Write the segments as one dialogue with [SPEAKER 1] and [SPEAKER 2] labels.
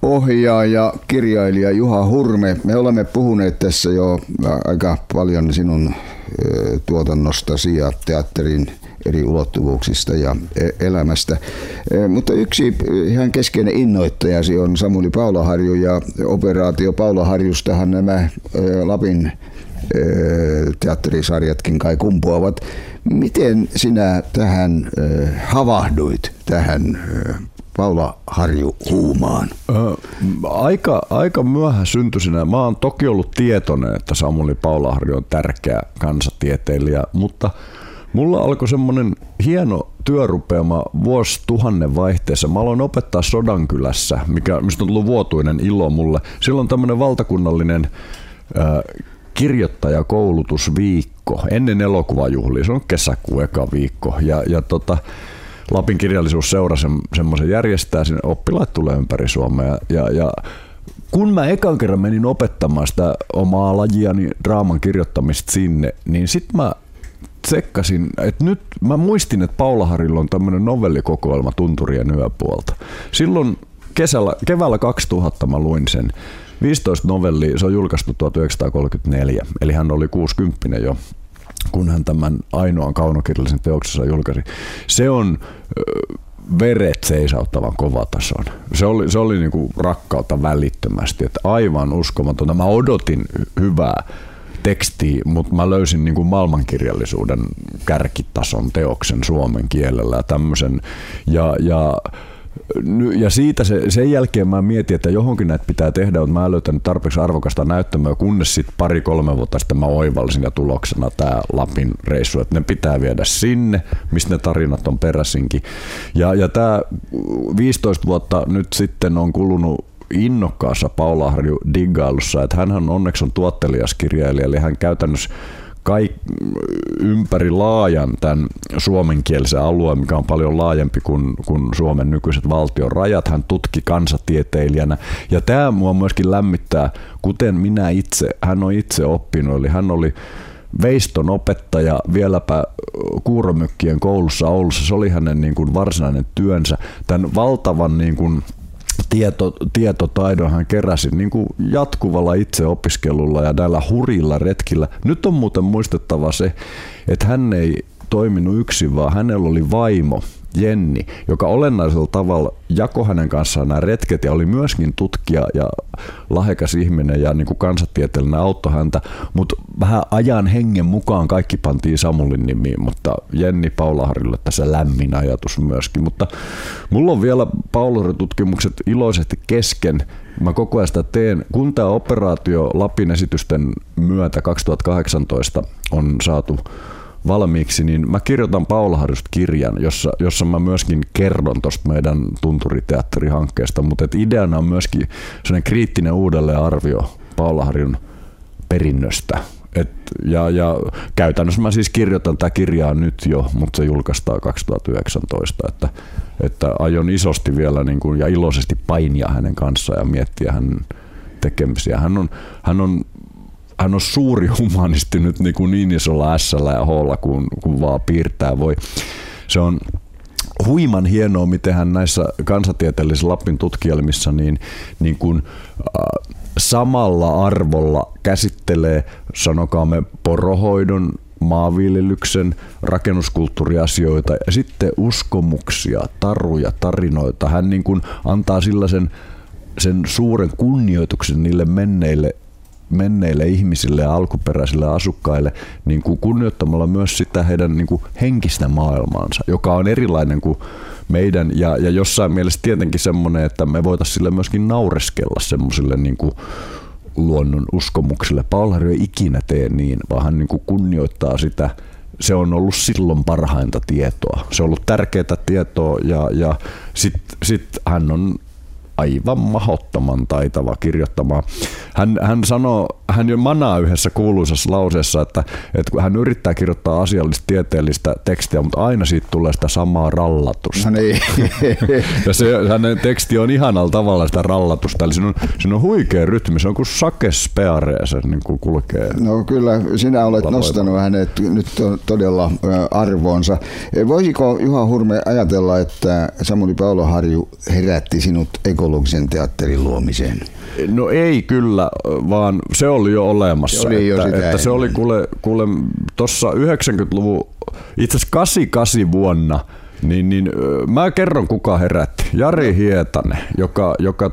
[SPEAKER 1] ohjaaja, kirjailija Juha Hurme. Me olemme puhuneet tässä jo aika paljon sinun tuotannostasi ja teatterin eri ulottuvuuksista ja elämästä. Mutta yksi ihan keskeinen innoittajasi on Samuli Paulaharju, ja Operaatio Paulaharjustahan nämä Lapin teatterisarjatkin kai kumpuavat. Miten sinä tähän havahduit, tähän Paulaharju-huumaan?
[SPEAKER 2] Aika myöhään syntyisinä. Mä oon toki ollut tietoinen, että Samuli Paulaharju on tärkeä kansatieteilijä, mutta mulla alkoi semmoinen hieno työrupeama vuosituhannen vaihteessa. Mä aloin opettaa Sodankylässä, mistä on tullut vuotuinen ilo mulle. Silloin on tämmöinen valtakunnallinen kirjoittajakoulutusviikko ennen elokuvajuhlia. Se on kesäkuun eka viikko. Ja Lapin kirjallisuusseura semmoisen järjestää, sinne oppilaat tulee ympäri Suomea. Ja kun mä ekan kerran menin opettamaan sitä omaa lajiani, draaman kirjoittamista sinne, niin sit mä tsekkasin, että nyt mä muistin, että Paulaharjulla on tämmöinen novellikokoelma Tunturien yöpuolta. Silloin keväällä 2000 mä luin sen. 15 novellia, se on julkaistu 1934, eli hän oli 60 jo, kun hän tämän ainoan kaunokirjallisen teoksensa julkaisi. Se on veret seisauttavan kovatason. Se oli niin kuin rakkautta välittömästi, että aivan uskomatonta. Mä odotin hyvää tekstiä, mutta mä löysin niin kuin maailmankirjallisuuden kärkitason teoksen suomen kielellä ja tämmöisen. Ja siitä sen jälkeen mä mietin, että johonkin näitä pitää tehdä, mutta mä en löytänyt tarpeeksi arvokasta näyttämöä, kunnes sitten 2-3 vuotta sitten mä oivalsin ja tuloksena tää Lapin reissu, että ne pitää viedä sinne, mistä ne tarinat on peräisinkin. Ja tää 15 vuotta nyt sitten on kulunut innokkaassa Paulaharju diggailussa, että hänhän onneksi on tuottelias kirjailija, eli hän käytännössä ympäri laajan tämän suomenkielisen alueen, mikä on paljon laajempi kuin Suomen nykyiset valtion rajat. Hän tutki kansatieteilijänä, ja tämä mua myöskin lämmittää, kuten minä itse. Hän on itse oppinut, eli hän oli veiston opettaja vieläpä Kuuromökkien koulussa Oulussa. Se oli hänen niin kuin varsinainen työnsä. Tämän valtavan niin kuin tietotaidon hän keräsi niin kuin jatkuvalla itseopiskelulla ja näillä hurjilla retkillä. Nyt on muuten muistettava se, että hän ei toiminut yksin, vaan hänellä oli vaimo Jenni, joka olennaisella tavalla jakoi hänen kanssaan nämä retket ja oli myöskin tutkija ja lahjakas ihminen ja niin kuin kansatieteellinen auttoi häntä, mutta vähän ajan hengen mukaan kaikki pantiin Samulin nimiin, mutta Jenni Paulaharjulle tässä lämmin ajatus myöskin. Mutta mulla on vielä Paulaharju-tutkimukset iloisesti kesken. Mä koko ajan sitä teen. Kun tämä operaatio Lapin esitysten myötä 2018 on saatu valmiiksi, niin mä kirjoitan Paulaharjusta kirjan, jossa mä myöskin kerron tuosta meidän Tunturiteatterihankkeesta, mutta ideana on myöskin sellainen kriittinen uudelleenarvio Paulaharjun perinnöstä. Ja käytännössä mä siis kirjoitan tätä kirjaa nyt jo, mutta se julkaistaan 2019, että aion isosti vielä niin kuin, ja iloisesti painia hänen kanssaan ja miettiä hänen tekemisiä. Hän on suuri humanisti nyt niin isolla S:llä ja H:lla kuin vaan piirtää voi. Se on huiman hienoa, miten hän näissä kansatieteellisissä Lapin tutkielmissa niin kuin, samalla arvolla käsittelee, sanokaamme, poronhoidon, maanviljelyksen, rakennuskulttuuriasioita ja sitten uskomuksia, taruja, tarinoita. Hän niin kuin antaa sillä sen suuren kunnioituksen niille menneille ihmisille ja alkuperäisille asukkaille niin kuin kunnioittamalla myös sitä heidän niin kuin henkistä maailmaansa, joka on erilainen kuin meidän ja jossain mielessä tietenkin semmoinen, että me voitaisiin sille myöskin naureskella semmoisille niin kuin luonnon uskomuksille. Paulaharju ei ikinä tee niin, vaan hän niin kuin kunnioittaa sitä. Se on ollut silloin parhainta tietoa. Se on ollut tärkeää tietoa ja sit hän on aivan mahdottoman taitava kirjoittamaan. hän jo manaa yhdessä kuuluisessa lauseessa, että kun hän yrittää kirjoittaa asiallista tieteellistä tekstiä, mutta aina siitä tulee sitä samaa rallatusta.
[SPEAKER 1] No niin.
[SPEAKER 2] Ja hänen teksti on ihanalla tavalla sitä rallatusta, eli siinä on huikea rytmi, se on kuin sakespeare, se niin kuin kulkee.
[SPEAKER 1] No kyllä, sinä olet nostanut hänet nyt todella arvoonsa. Voisiko Juha Hurme ajatella, että Samuli Pauloharju herätti sinut ekologisen teatterin luomiseen?
[SPEAKER 2] No ei kyllä, vaan se oli jo olemassa.
[SPEAKER 1] Se oli jo
[SPEAKER 2] että se oli kuule tuossa 90-luvun, itse asiassa 88 vuonna, niin mä kerron kuka herätti. Jari Hietanen, joka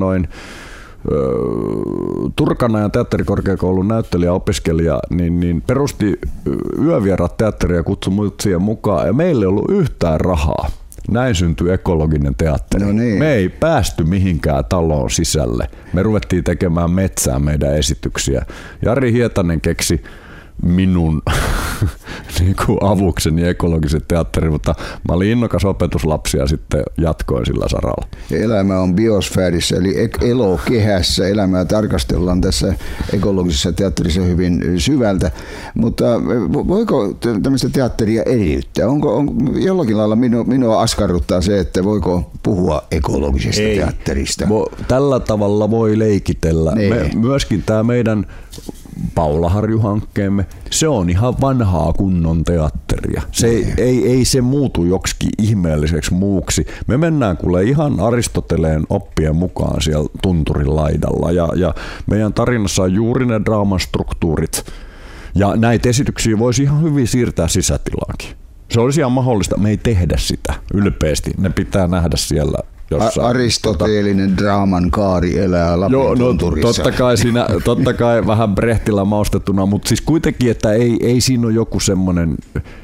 [SPEAKER 2] Turkanajan teatterikorkeakoulun näyttelijäopiskelija, niin perusti Yövieraat teatteria ja kutsui mut siihen mukaan, ja meillä ei ollut yhtään rahaa. Näin syntyi ekologinen teatteri.
[SPEAKER 1] No niin.
[SPEAKER 2] Me ei päästy mihinkään taloon sisälle. Me ruvettiin tekemään metsään meidän esityksiä. Jari Hietanen keksi minun niin kuin avukseni ekologisen teatterin, mutta mä olin innokas opetuslapsi ja sitten jatkoin sillä saralla.
[SPEAKER 1] Elämä on biosfäärissä, eli elokehässä. Elämää tarkastellaan tässä ekologisessa teatterissa hyvin syvältä, mutta voiko tämmöistä teatteria eriyttää? Onko jollakin lailla minua askarruttaa se, että voiko puhua ekologisesta teatterista?
[SPEAKER 2] Tällä tavalla voi leikitellä. Myöskin tämä meidän Paulaharju-hankkeemme, se on ihan vanhaa kunnon teatteria. Ei se muutu joksikin ihmeelliseksi muuksi. Me mennään kuule ihan Aristoteleen oppien mukaan siellä tunturin laidalla ja meidän tarinassa on juuri ne draaman struktuurit. Ja näitä esityksiä voisi ihan hyvin siirtää sisätilaankin. Se olisi ihan mahdollista. Me ei tehdä sitä ylpeästi. Ne pitää nähdä siellä
[SPEAKER 1] Aristoteelinen draaman kaari elää Lapin tunturissa.
[SPEAKER 2] Totta kai vähän Brechtillä maustettuna, mutta siis kuitenkin, että ei siinä ole joku semmoinen,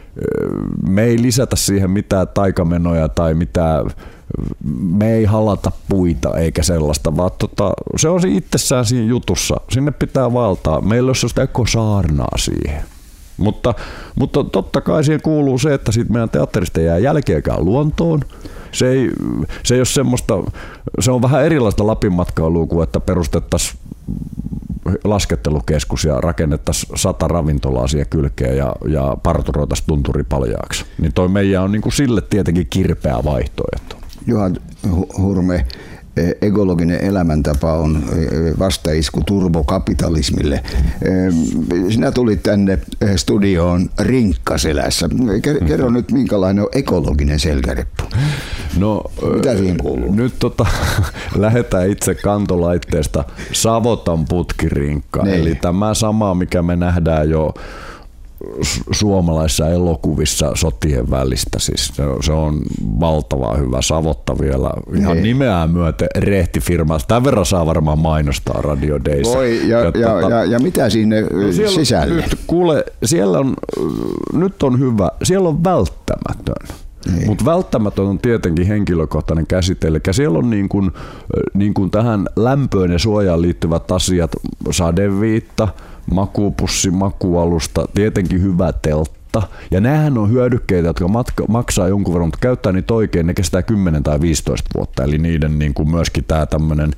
[SPEAKER 2] me ei lisätä siihen mitään taikamenoja tai mitään, me ei halata puita eikä sellaista, vaan se on itsessään siinä jutussa. Sinne pitää vaeltaa. Meillä on sellaista ekosaarnaa siihen. Mutta totta kai siihen kuuluu se, että siitä meidän teatterista jää jälkeäkään luontoon. Se ei ole semmoista, se on vähän erilaista Lapin matkailua kuin että perustettaisiin laskettelukeskus ja rakennettaisiin 100 ravintolaa siihen kylkeen ja parturoitaisiin tunturi paljaaksi. Niin toi meidän on niin kuin sille tietenkin kirpeä vaihtoehto.
[SPEAKER 1] Juha Hurme, ekologinen elämäntapa on vastaisku turbokapitalismille. Sinä tulit tänne studioon rinkkaselässä. Kerro nyt, minkälainen on ekologinen selkäreppu?
[SPEAKER 2] No,
[SPEAKER 1] mitä siihen kuuluu?
[SPEAKER 2] Nyt lähdetään itse kantolaitteesta Savotan putkirinkkaan. Eli tämä sama, mikä me nähdään jo suomalaisissa elokuvissa sotien välistä. Siis se on valtavan hyvä. Savotta vielä ihan nimeään myöten rehtifirma. Tämän verran saa varmaan mainostaa Radio Dayssa.
[SPEAKER 1] Voi, ja mitä sinne sisälle?
[SPEAKER 2] Siellä on, nyt on hyvä. Siellä on välttämätön. Mutta välttämätön on tietenkin henkilökohtainen käsite. Eli siellä on niin kuin tähän lämpöön ja suojaan liittyvät asiat, sadeviitta, makuupussi, makualusta, tietenkin hyvä teltta. Ja näähän on hyödykkeitä, jotka maksaa jonkun verran, mutta käyttää niitä oikein, ne kestää 10 tai 15 vuotta. Eli niiden niin kuin myöskin tämä tämmöinen,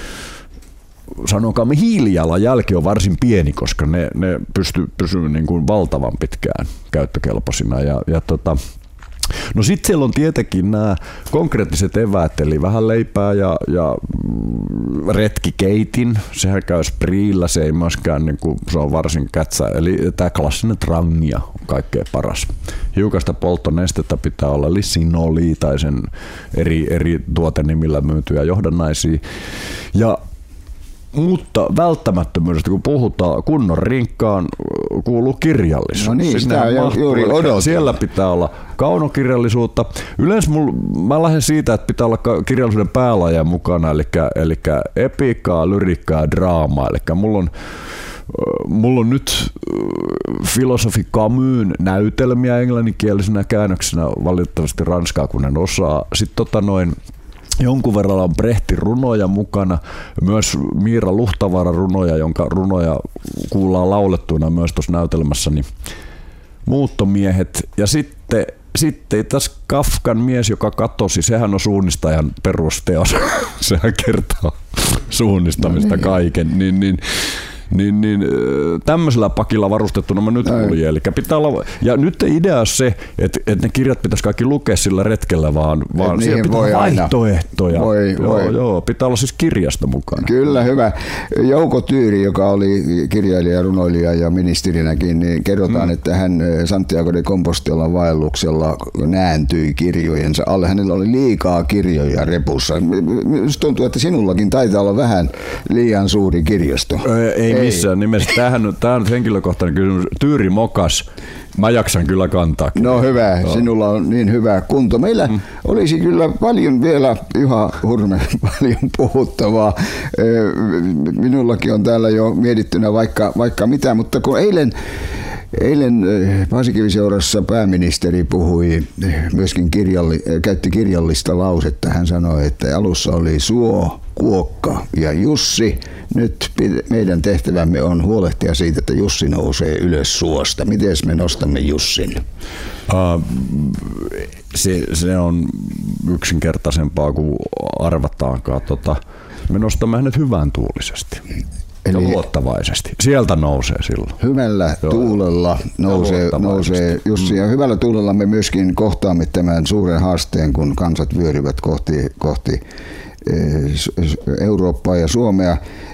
[SPEAKER 2] sanokaamme hiilijalanjälki on varsin pieni, koska ne pysyy niin kuin valtavan pitkään käyttökelpoisina. No sitten siellä on tietenkin nämä konkreettiset eväät, eli vähän leipää ja retkikeitin, sehän käy spriillä, se ei myöskään, niin kuin, se on varsin kätsä, eli tämä klassinen trangia on kaikkein paras. Hiukasta polttonestettä pitää olla, eli sinoli tai sen eri tuotenimillä myytyjä johdannaisia. Mutta välttämättömyydestä, kun puhutaan kunnon rinkkaan, kuuluu kirjallisuus.
[SPEAKER 1] No niin, sitä juuri odotin.
[SPEAKER 2] Siellä pitää olla kaunokirjallisuutta. Yleensä mä lähden siitä, että pitää olla kirjallisuuden päälajeja mukana, eli epiikkaa, lyrikkaa ja draamaa. Eli mulla on nyt filosofi Camusin näytelmiä englanninkielisenä käännöksenä, valitettavasti ranskaa kun en osaa. Sitten jonkun verran on Brechtin runoja mukana, myös Miira Luhtavaaran runoja, jonka runoja kuullaan laulettuina myös tuossa näytelmässä, niin Muuttomiehet. Ja sitten tässä Kafkan Mies, joka katosi, sehän on suunnistajan perusteos. Sehän kertoo suunnistamista kaiken, niin tämmöisellä pakilla varustettuna mä nyt kuljin. Eli pitää olla, ja nyt ei idea se, että ne kirjat pitäisi kaikki lukea sillä retkellä, vaan siellä pitää olla vaihtoehtoja. Joo, pitää olla siis kirjasto mukana.
[SPEAKER 1] Kyllä, hyvä. Jouko Tyyri, joka oli kirjailija, runoilija ja ministerinäkin, niin kerrotaan, että hän Santiago de Compostelan vaelluksella nääntyi kirjojensa alle. Hänellä oli liikaa kirjoja repussa. Minusta tuntuu, että sinullakin taitaa olla vähän liian suuri kirjasto.
[SPEAKER 2] Ei missään nimessä. Tämä on nyt henkilökohtainen kysymys. Tyyri mokas. Mä jaksan kyllä kantaa.
[SPEAKER 1] No hyvä, sinulla on niin hyvä kunto. Meillä olisi kyllä paljon vielä, Juha Hurme, paljon puhuttavaa. Minullakin on täällä jo mietittynä vaikka mitä, mutta kun eilen Paasikiviseurassa pääministeri puhui myöskin käytti kirjallista lausetta. Hän sanoi, että alussa oli Suo, Kuokka ja Jussi. Nyt meidän tehtävämme on huolehtia siitä, että Jussi nousee ylös suosta. Miten me nostamme Jussin?
[SPEAKER 2] Se on yksinkertaisempaa kuin arvataankaan. Me nostamme hänet hyvän tuulisesti. Eli luottavaisesti. Sieltä nousee silloin.
[SPEAKER 1] Hyvällä tuulella nousee Jussi. Ja hyvällä tuulella me myöskin kohtaamme tämän suuren haasteen, kun kansat vyöryvät kohti Eurooppaa ja Suomea.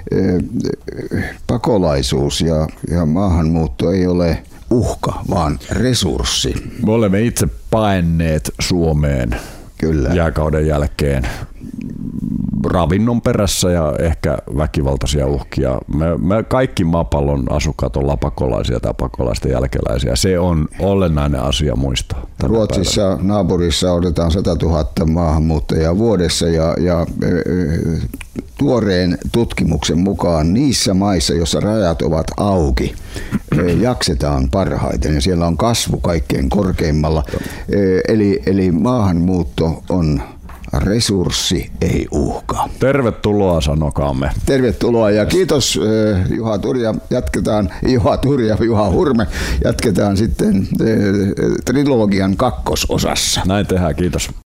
[SPEAKER 1] Pakolaisuus ja maahanmuutto ei ole uhka, vaan resurssi.
[SPEAKER 2] Me olemme itse paenneet Suomeen jääkauden jälkeen ravinnon perässä ja ehkä väkivaltaisia uhkia. Me kaikki maapallon asukkaat ollaan pakolaisia tai pakolaisten jälkeläisiä. Se on olennainen asia muistaa.
[SPEAKER 1] Ruotsissa naapurissa otetaan 100 000 maahanmuuttajaa vuodessa ja tuoreen tutkimuksen mukaan niissä maissa, joissa rajat ovat auki, jaksetaan parhaiten ja siellä on kasvu kaikkein korkeimmalla. Eli maahanmuutto on resurssi, ei uhka.
[SPEAKER 2] Tervetuloa, sanokaamme.
[SPEAKER 1] Tervetuloa ja kiitos Juha Turja ja Juha Hurme. Jatketaan sitten trilogian kakkososassa.
[SPEAKER 2] Näin tehdään, kiitos.